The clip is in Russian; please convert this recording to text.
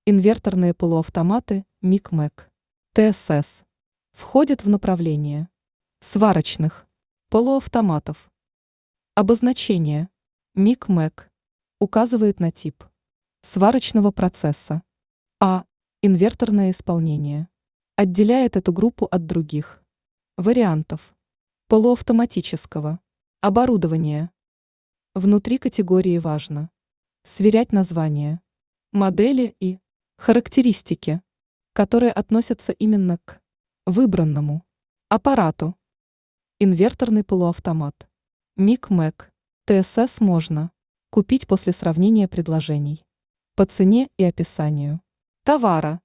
Инверторные полуавтоматы МИГ-МЭГ, ТСС входят в направление сварочных полуавтоматов. Обозначение МИГ-МЭГ указывает на тип сварочного процесса. Инверторное исполнение отделяет эту группу от других вариантов полуавтоматического оборудования. Внутри категории важно сверять названия, модели и характеристики, которые относятся именно к выбранному аппарату. Инверторный полуавтомат МИГ-МЭГ ТСС можно купить после сравнения предложений по цене и описанию товара.